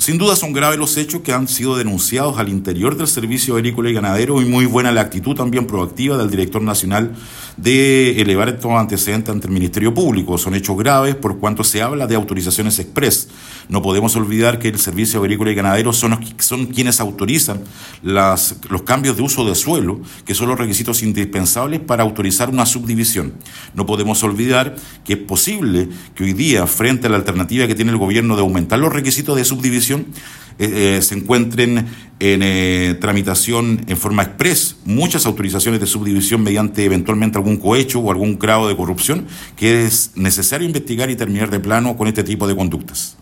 Sin duda son graves los hechos que han sido denunciados al interior del Servicio Agrícola y Ganadero, y muy buena la actitud también proactiva del director nacional de elevar estos antecedentes ante el Ministerio Público. Son hechos graves por cuanto se habla de autorizaciones express. No podemos olvidar que el Servicio Agrícola y Ganadero son quienes autorizan los cambios de uso de suelo, que son los requisitos indispensables para autorizar una subdivisión. No podemos olvidar que es posible que hoy día, frente a la alternativa que tiene el gobierno de aumentar los requisitos de subdivisión, se encuentren en tramitación en forma express muchas autorizaciones de subdivisión mediante eventualmente algún cohecho o algún grado de corrupción que es necesario investigar y terminar de plano con este tipo de conductas.